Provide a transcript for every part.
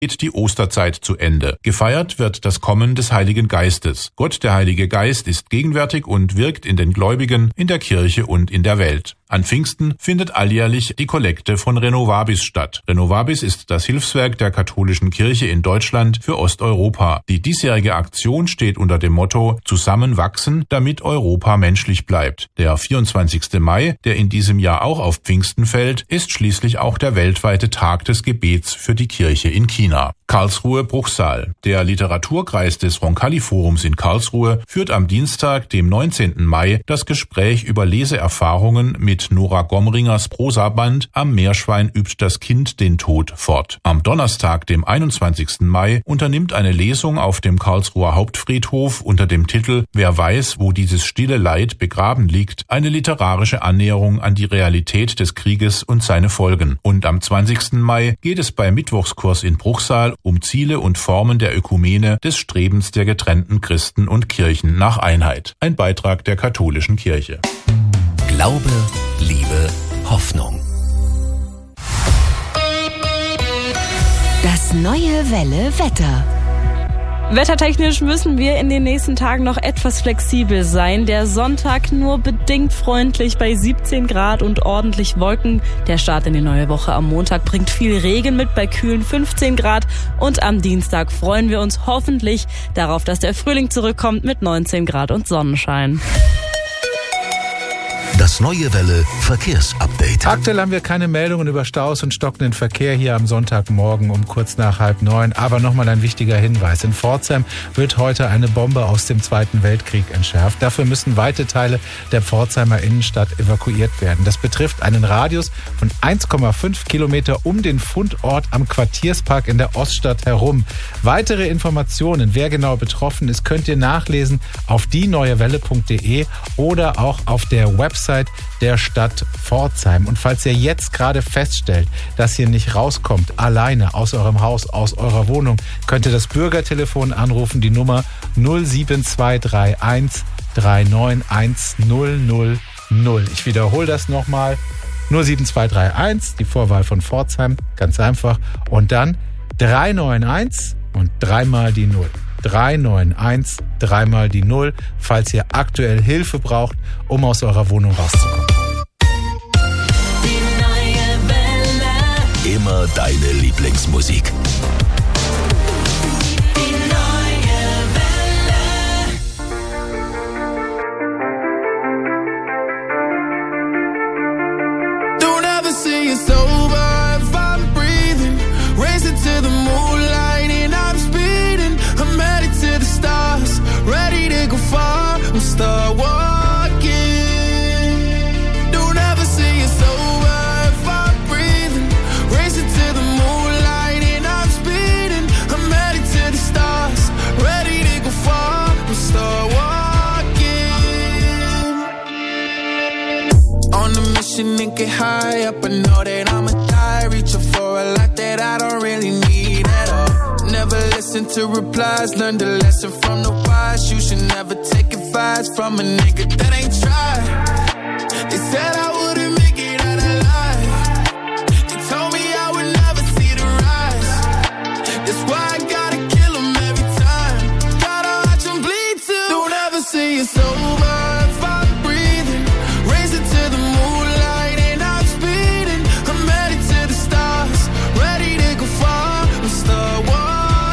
geht die Osterzeit zu Ende. Gefeiert wird das Kommen des Heiligen Geistes. Gott, der Heilige Geist, ist gegenwärtig und wirkt in den Gläubigen, in der Kirche und in der Welt. An Pfingsten findet alljährlich die Kollekte von Renovabis statt. Renovabis ist das Hilfswerk der katholischen Kirche in Deutschland für Osteuropa. Die diesjährige Aktion steht unter dem Motto Zusammenwachsen, damit Europa menschlich bleibt. Der 24. Mai, der in diesem Jahr auch auf Pfingsten fällt, ist schließlich auch der weltweite Tag des Gebets für die Kirche in China. Karlsruhe Bruchsal. Der Literaturkreis des Roncalli-Forums in Karlsruhe führt am Dienstag, dem 19. Mai, das Gespräch über Leseerfahrungen mit Nora Gomringers Prosaband Am Meerschwein übt das Kind den Tod fort. Am Donnerstag, dem 21. Mai, unternimmt eine Lesung auf dem Karlsruher Hauptfriedhof unter dem Titel Wer weiß, wo dieses stille Leid begraben liegt, eine literarische Annäherung an die Realität des Krieges und seine Folgen. Und am 20. Mai geht es beim Mittwochskurs in Bruchsal um Ziele und Formen der Ökumene, des Strebens der getrennten Christen und Kirchen nach Einheit. Ein Beitrag der katholischen Kirche. Glaube, Liebe, Hoffnung. Das neue Welle Wetter. Wettertechnisch müssen wir in den nächsten Tagen noch etwas flexibel sein. Der Sonntag nur bedingt freundlich bei 17 Grad und ordentlich Wolken. Der Start in die neue Woche am Montag bringt viel Regen mit bei kühlen 15 Grad. Und am Dienstag freuen wir uns hoffentlich darauf, dass der Frühling zurückkommt mit 19 Grad und Sonnenschein. Das neue Welle Verkehrsupdate. Aktuell haben wir keine Meldungen über Staus und stockenden Verkehr hier am Sonntagmorgen um kurz nach 8:30. Aber nochmal ein wichtiger Hinweis. In Pforzheim wird heute eine Bombe aus dem Zweiten Weltkrieg entschärft. Dafür müssen weite Teile der Pforzheimer Innenstadt evakuiert werden. Das betrifft einen Radius von 1,5 Kilometer um den Fundort am Quartierspark in der Oststadt herum. Weitere Informationen, wer genau betroffen ist, könnt ihr nachlesen auf dieneuewelle.de oder auch auf der Website der Stadt Pforzheim. Und falls ihr jetzt gerade feststellt, dass ihr nicht rauskommt, alleine aus eurem Haus, aus eurer Wohnung, könnt ihr das Bürgertelefon anrufen, die Nummer 07231 391 000. Ich wiederhole das nochmal. 07231, die Vorwahl von Pforzheim, ganz einfach. Und dann 391 und dreimal die 0. 391, dreimal die 0, falls ihr aktuell Hilfe braucht, um aus eurer Wohnung rauszukommen. Die neue Welle. Immer deine Lieblingsmusik. Die neue Welle. Don't ever see us over if I'm breathing. Racing to the moonlight and I'm speeding. I'm headed to the stars, ready to go far and start walking. Don't ever see us over if I'm breathing. Racing to the moonlight and I'm speeding. I'm headed to the stars, ready to go far and start walking. On a mission and get high up, I know that I'ma die. Reaching for a lot that I don't really need at all. Never listen to replies, learn the lesson from the wise. You should never take advice from a nigga that ain't tried. They said I wouldn't make it out alive. They told me I would never see the rise. That's why I gotta kill them every time. Gotta watch them bleed too. Don't ever see it's over if I'm breathing. Racing to the moonlight and I'm speeding. I'm headed to the stars, ready to go far and start walking.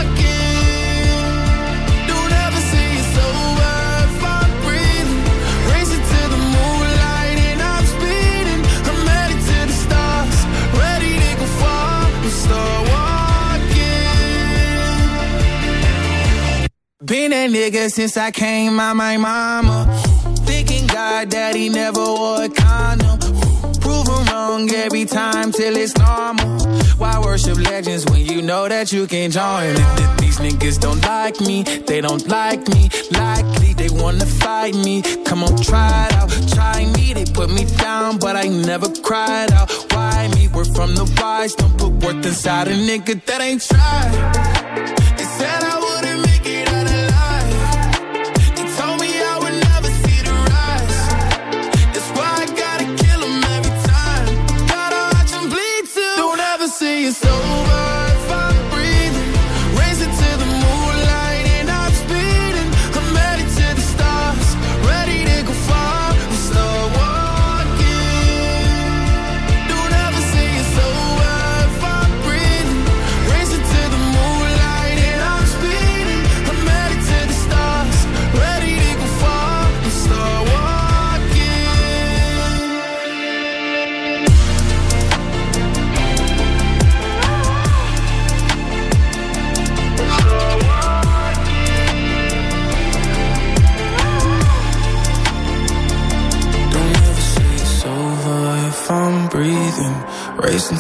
Been that nigga since I came out my mama. Thinking God that he never wore a condom. Proven wrong every time till it's normal. Why worship legends when you know that you can join them? These niggas don't like me, they don't like me. Likely they wanna fight me. Come on, try it out, try me. They put me down, but I never cried out. Why me? We're from the wise, don't put worth inside a nigga that ain't tried. They said I wouldn't make it out alive. They told me I would never see the rise. That's why I gotta kill them every time. Gotta watch them bleed too. Don't ever see it's over if I'm breathing.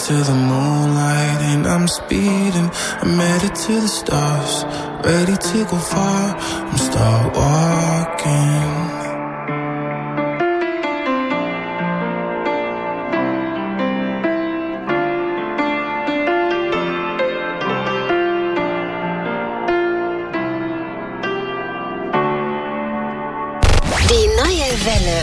to the moonlight and I'm speeding. I'm headed to the stars, ready to go far. I'm start walking. Die neue Welle.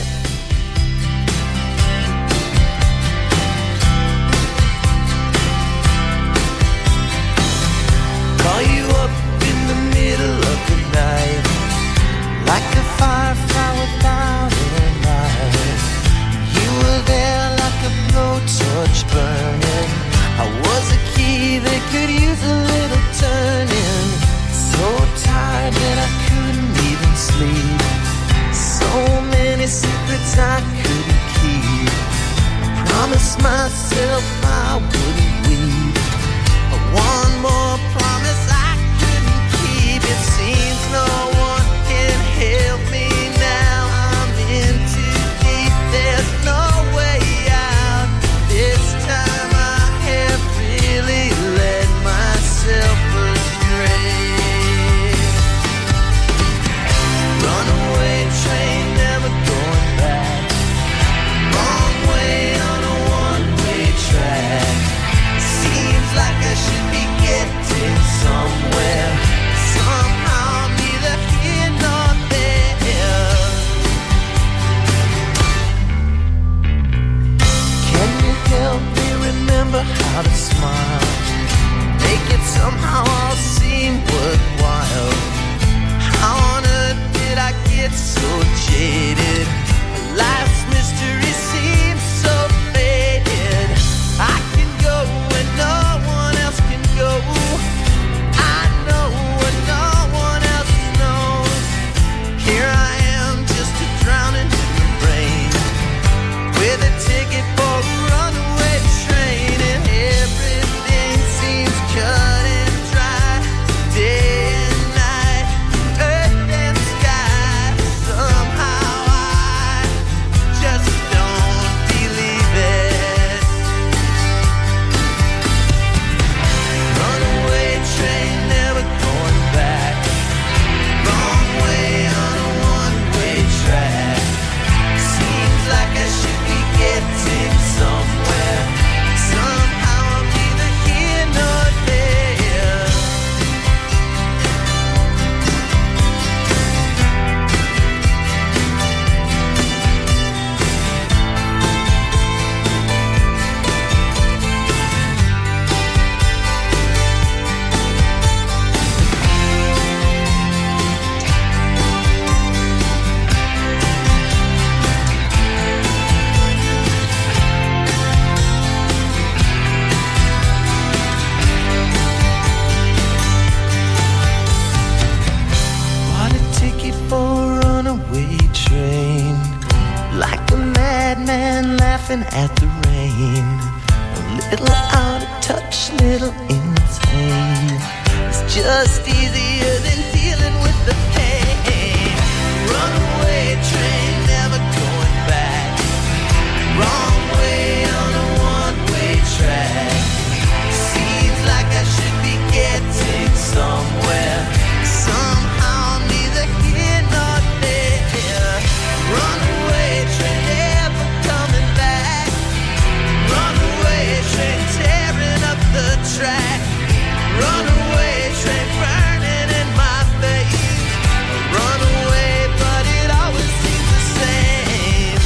Call you up in the middle of the night, like a firefly without a light. You were there like a blowtorch burning. I was a key that could use a little turning. So tired that I couldn't even sleep. So many secrets I couldn't keep. I promised myself I wouldn't weep. One more promise I couldn't keep. It seems no one can help me now. I'm in too deep, there's no way out. This time I have really let myself astray. Runaway train, never going back. Wrong way on a one-way track. Seems like I should be getting somewhere. Somehow I'm neither here nor there. Can you help me remember how to smile? Make it somehow all seem worthwhile. How on earth did I get so jaded? Life's mystery seems so faded. I can go when no one else can go. I know what no one else knows. Here I am, just a drowning in the rain, with a ticket for a runaway train, and everything seems cut and dry. Day and night, earth and sky. Somehow I just don't believe it. Runaway train, never going back. Wrong way on a one-way track. Seems like I should be getting somewhere. Somehow I'm neither here nor there. Bought a ticket for a runaway train, like a madman laughing at the rain. A little out of touch, little insane. It's just easier than dealing with the pain. Runaway train, never going back. Wrong way on a one-way track. Seems like I should be getting somewhere. Somehow I'm neither here nor there. Runaway train, never coming back. Runaway train, tearing up the track. Runaway train, burning in my veins. Runaway, but it always seems the same.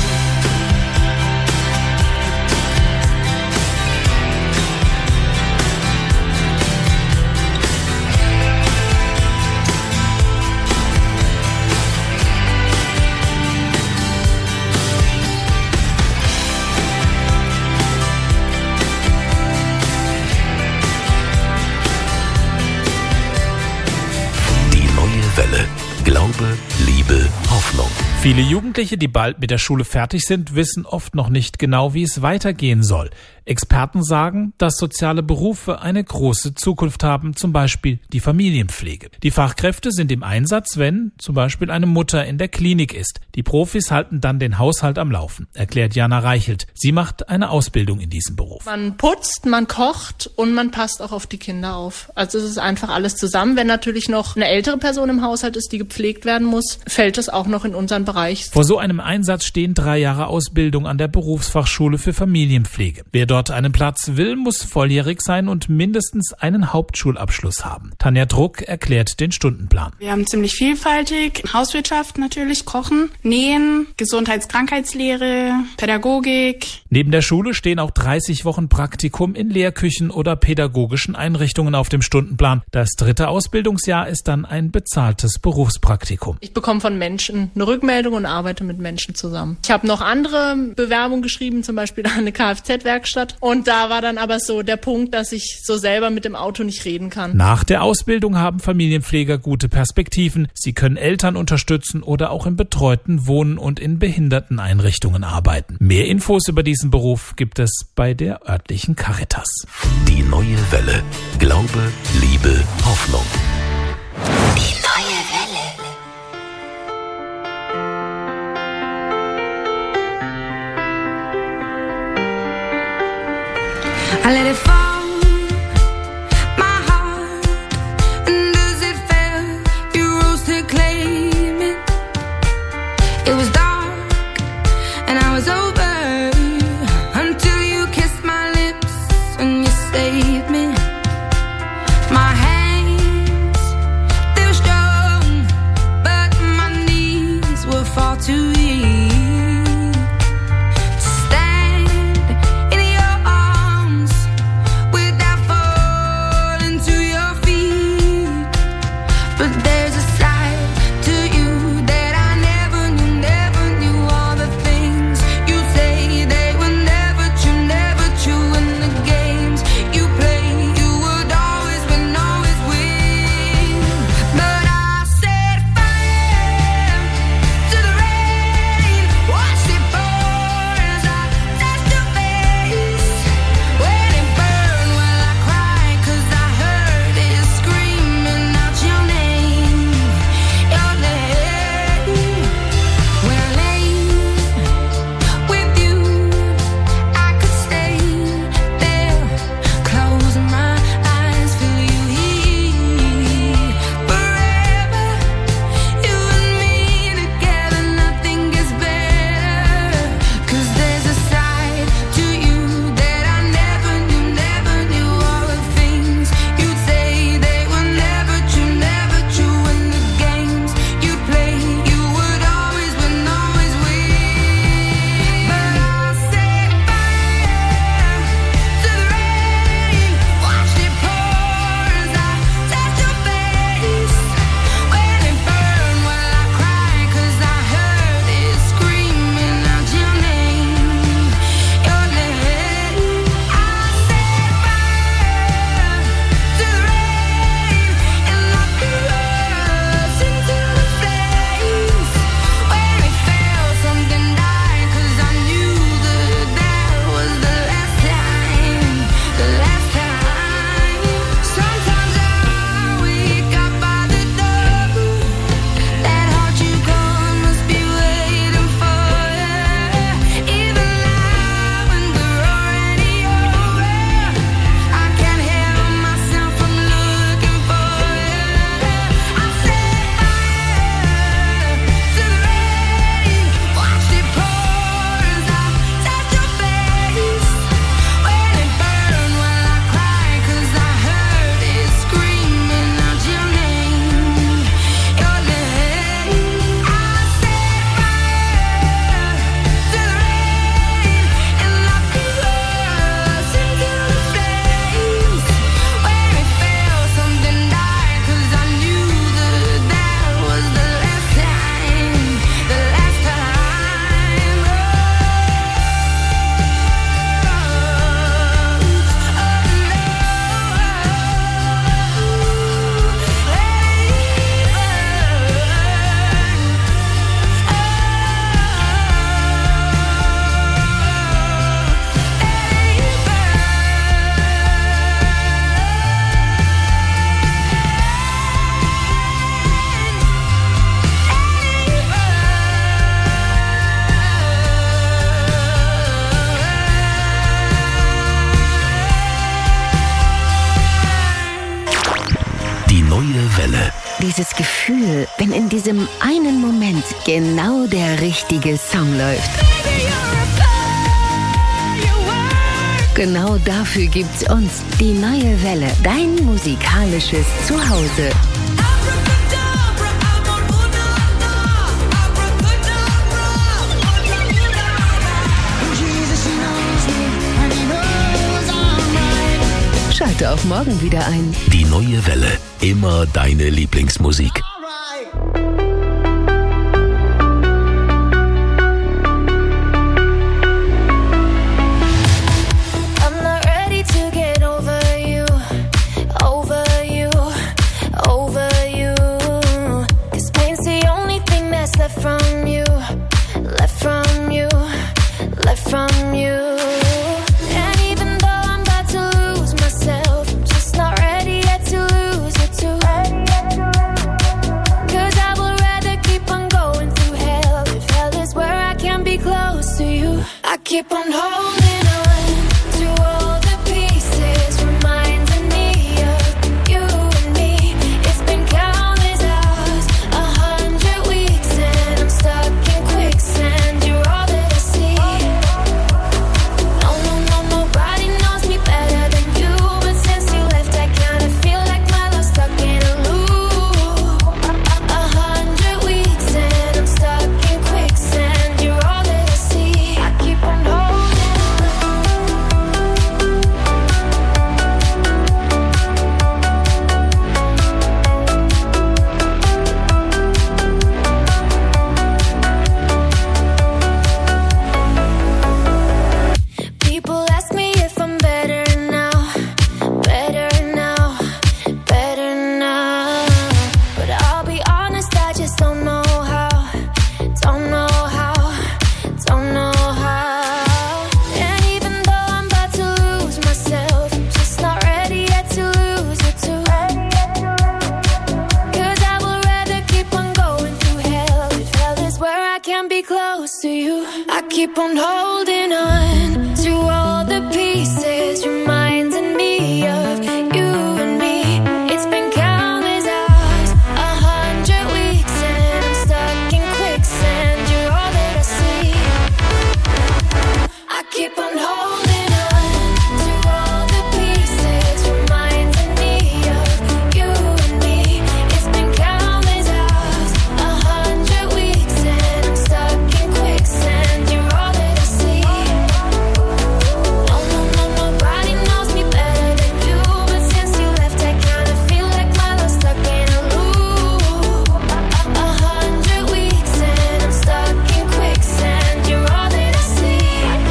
Die neue Welle. Glaube, Liebe, Hoffnung. Hoffnung. Viele Jugendliche, die bald mit der Schule fertig sind, wissen oft noch nicht genau, wie es weitergehen soll. Experten sagen, dass soziale Berufe eine große Zukunft haben, zum Beispiel die Familienpflege. Die Fachkräfte sind im Einsatz, wenn zum Beispiel eine Mutter in der Klinik ist. Die Profis halten dann den Haushalt am Laufen, erklärt Jana Reichelt. Sie macht eine Ausbildung in diesem Beruf. Man putzt, man kocht und man passt auch auf die Kinder auf. Also es ist einfach alles zusammen. Wenn natürlich noch eine ältere Person im Haushalt ist, die gepflegt werden muss, fällt es auch noch in unseren Bereich. Vor so einem Einsatz stehen 3 Jahre Ausbildung an der Berufsfachschule für Familienpflege. Wer dort einen Platz will, muss volljährig sein und mindestens einen Hauptschulabschluss haben. Tanja Druck erklärt den Stundenplan. Wir haben ziemlich vielfältig Hauswirtschaft natürlich, Kochen, Nähen, Gesundheits-Krankheitslehre, Pädagogik. Neben der Schule stehen auch 30 Wochen Praktikum in Lehrküchen oder pädagogischen Einrichtungen auf dem Stundenplan. Das 3. Ausbildungsjahr ist dann ein bezahltes Berufspraktikum. Ich bekomme von Menschen eine Rückmeldung und arbeite mit Menschen zusammen. Ich habe noch andere Bewerbungen geschrieben, zum Beispiel eine Kfz-Werkstatt. Und da war dann aber so der Punkt, dass ich so selber mit dem Auto nicht reden kann. Nach der Ausbildung haben Familienpfleger gute Perspektiven. Sie können Eltern unterstützen oder auch im betreuten Wohnen und in Behinderteneinrichtungen arbeiten. Mehr Infos über diesen Beruf gibt es bei der örtlichen Caritas. Die neue Welle. Glaube, Liebe, Hoffnung. Die neue Welle. I let it fall, my heart, and as it fell, you rose to claim it. It was dark, and I was over, until you kissed my lips and you saved me. My hands, they were strong, but my knees were far too weak. Die neue Welle. Dieses Gefühl, wenn in diesem einen Moment genau der richtige Song läuft. Genau dafür gibt's uns. Die neue Welle. Dein musikalisches Zuhause. Schalte auch morgen wieder ein. Die neue Welle. Immer deine Lieblingsmusik. Keep on holding on to all the pieces, reminding me of you and me. It's been countless hours, 100 weeks, and I'm stuck in quicksand. You're all that I see. No, nobody knows me better than you, but since you left, I kinda feel like my love's stuck in a loop. 100 weeks, and I'm stuck in quicksand. You're all that I see. I keep on keep on holding on to all the pieces, reminding me of you and me. It's been countless hours, 100 weeks, and I'm stuck in quicksand. You're all that I see. I keep on holding on to all the pieces, reminding me of you and me. It's been countless hours, 100 weeks, and I'm stuck in quicksand. You're all that I see. Nobody knows me better than you, but since you left, I kinda feel like my love's stuck in a loop. 100 weeks, and I'm stuck in quicksand. You're all that I see.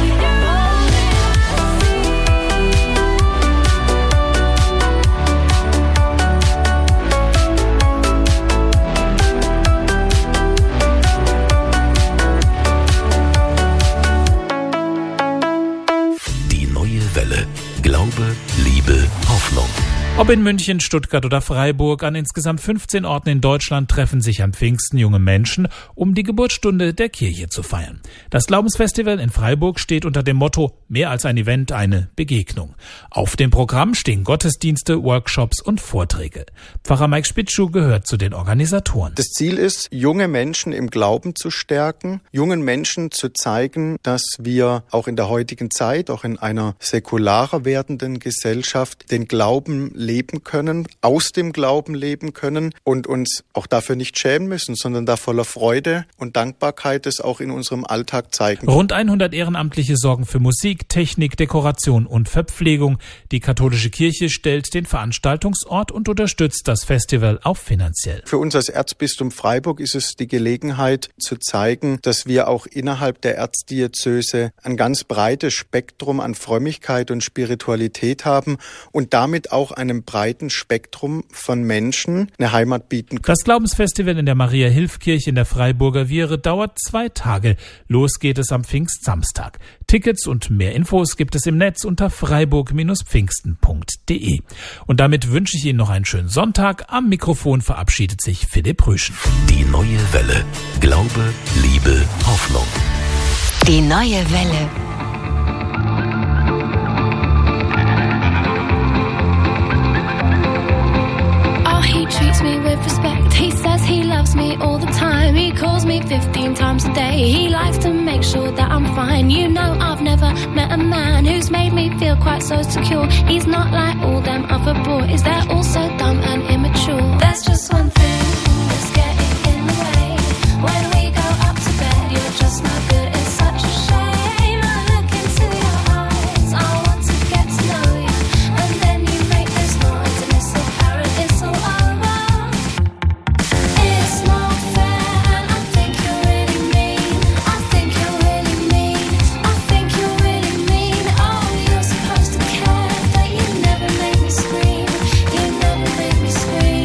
Die neue Welle. Glaube, Liebe, Hoffnung. Ob in München, Stuttgart oder Freiburg, an insgesamt 15 Orten in Deutschland treffen sich an Pfingsten junge Menschen, um die Geburtsstunde der Kirche zu feiern. Das Glaubensfestival in Freiburg steht unter dem Motto „Mehr als ein Event, eine Begegnung". Auf dem Programm stehen Gottesdienste, Workshops und Vorträge. Pfarrer Mike Spitschuh gehört zu den Organisatoren. Das Ziel ist, junge Menschen im Glauben zu stärken, jungen Menschen zu zeigen, dass wir auch in der heutigen Zeit, auch in einer säkularer werdenden Gesellschaft, den Glauben leben können, aus dem Glauben leben können und uns auch dafür nicht schämen müssen, sondern da voller Freude und Dankbarkeit es auch in unserem Alltag zeigen. Rund 100 Ehrenamtliche sorgen für Musik, Technik, Dekoration und Verpflegung. Die katholische Kirche stellt den Veranstaltungsort und unterstützt das Festival auch finanziell. Für uns als Erzbistum Freiburg ist es die Gelegenheit zu zeigen, dass wir auch innerhalb der Erzdiözese ein ganz breites Spektrum an Frömmigkeit und Spiritualität haben und damit auch einem breiten Spektrum von Menschen eine Heimat bieten können. Das Glaubensfestival in der Maria-Hilf-Kirche in der Freiburger Viere dauert 2 Tage. Los geht es am Pfingstsamstag. Tickets und mehr Infos gibt es im Netz unter freiburg-pfingsten.de. Und damit wünsche ich Ihnen noch einen schönen Sonntag. Am Mikrofon verabschiedet sich Philipp Rüschen. Die neue Welle. Glaube, Liebe, Hoffnung. Die neue Welle. All he loves me all the time. He calls me 15 times a day. He likes to make sure that I'm fine. You know I've never met a man who's made me feel quite so secure. He's not like all them other boys. They're all so dumb and immature. There's just one thing that's getting in the way. When we go up to bed, you're just no good. It's such a shame. I look into your eyes. I want to get to know you. And then you make this noise and it's so apparent it's all over. It's not fair and I think you're really mean. I think you're really mean. I think you're really mean. Oh, you're supposed to care, but you never make me scream. You never make me scream.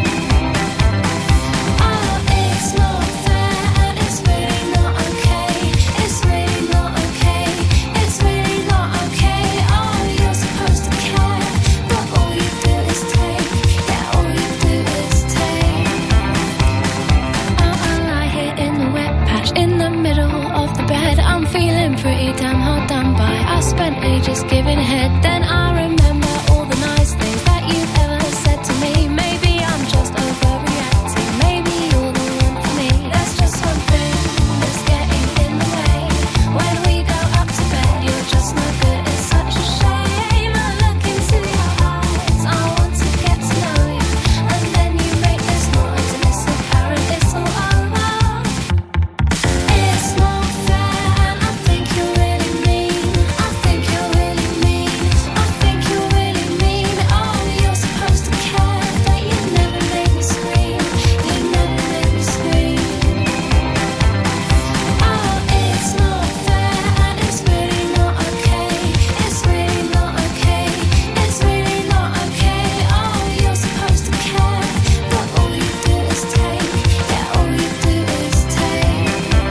Oh, it's not fair and it's really not okay. It's really not okay. It's really not okay. Oh, you're supposed to care, but all you do is take. Yeah, all you do is take. I lie here in the wet patch in the middle of the bed. I'm feeling pretty damn hard done by. I spent ages giving head. Then I remember all the nice things that you've ever said to me. Maybe I'm just overreacting. Maybe you're the one for me. There's just one thing that's getting in the way. When we go up to bed, you're just no good. It's such a shame. I look into your eyes. I want to get to know you. And then you make this noise and it's apparent it's all over. It's not fair and I think you're really mean. I think you're really mean. I think you're really mean. Oh, you're supposed to care, but you never make me scream. You never make me scream. Oh, it's not fair and it's really not okay. It's really not okay. It's really not okay. Oh, you're supposed to care, but all you do is take. Yeah, all you do is take.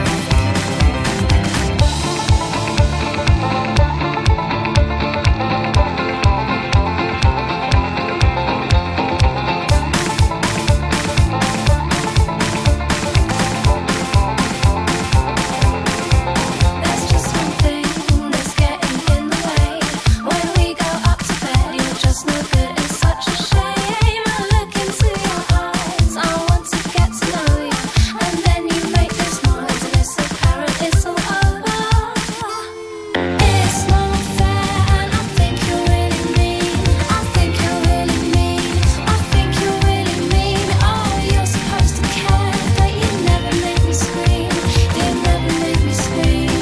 There's just one thing that's getting in the way. When we go up to bed, you're just no good. It's such a shame. I look into your eyes. I want to get to know you. And then you make this noise and it's apparent it's all over. It's not fair and I think you're really mean. I think you're really mean. I think you're really mean. Oh, you're supposed to care, but you never make me scream. You never make me scream.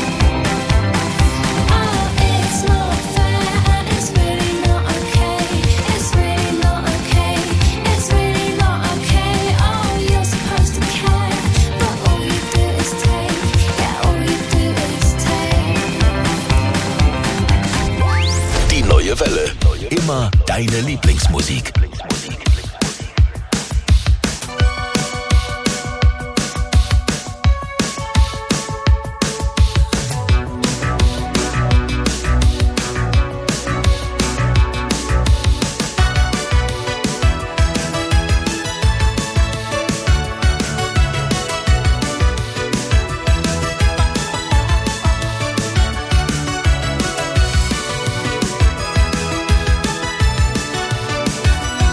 Oh, it's not fair and it's really not okay. It's really not okay. It's really not okay. Oh, you're supposed to care, but all you do is take. Yeah, all you do is take. Die neue Welle. Immer deine Lieblingsmusik. It's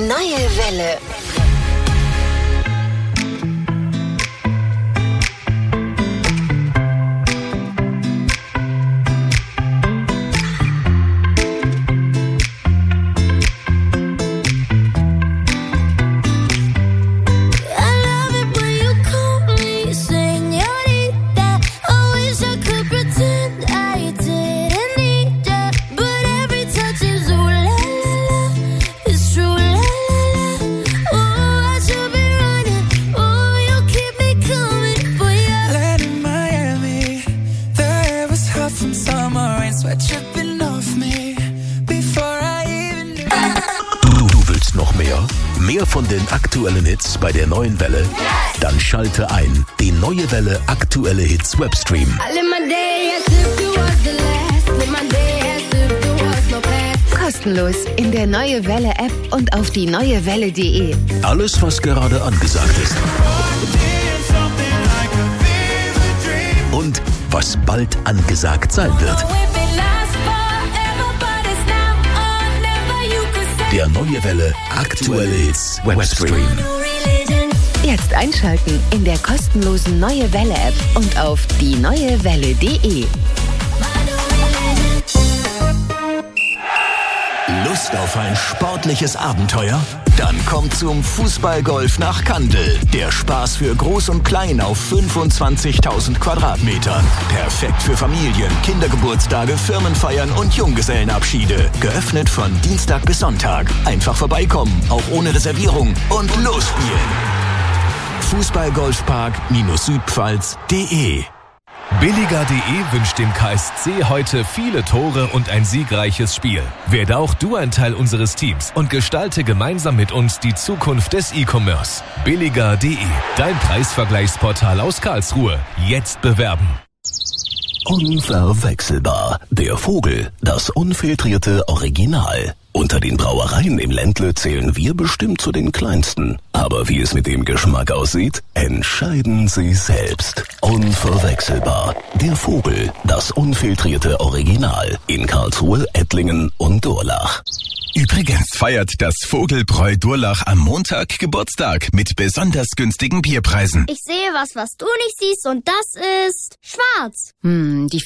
neue Welle. Du willst noch mehr? Mehr von den aktuellen Hits bei der neuen Welle? Dann schalte ein. Die neue Welle aktuelle Hits Webstream. Kostenlos in der Neue Welle App und auf die neuewelle.de. Alles, was gerade angesagt ist. Und was bald angesagt sein wird. Der Neue Welle aktuelle Hits Webstream. Jetzt einschalten in der kostenlosen Neue Welle App und auf die neuewelle.de. Lust auf ein sportliches Abenteuer? Dann kommt zum Fußballgolf nach Kandel. Der Spaß für Groß und Klein auf 25.000 Quadratmetern. Perfekt für Familien, Kindergeburtstage, Firmenfeiern und Junggesellenabschiede. Geöffnet von Dienstag bis Sonntag. Einfach vorbeikommen, auch ohne Reservierung und losspielen. Fußballgolfpark-südpfalz.de. Billiger.de wünscht dem KSC heute viele Tore und ein siegreiches Spiel. Werde auch du ein Teil unseres Teams und gestalte gemeinsam mit uns die Zukunft des E-Commerce. Billiger.de, dein Preisvergleichsportal aus Karlsruhe. Jetzt bewerben. Unverwechselbar. Der Vogel, das unfiltrierte Original. Unter den Brauereien im Ländle zählen wir bestimmt zu den kleinsten. Aber wie es mit dem Geschmack aussieht, entscheiden Sie selbst. Unverwechselbar. Der Vogel, das unfiltrierte Original. In Karlsruhe, Ettlingen und Durlach. Übrigens feiert das Vogelbräu Durlach am Montag Geburtstag mit besonders günstigen Bierpreisen. Ich sehe was du nicht siehst und das ist schwarz. Die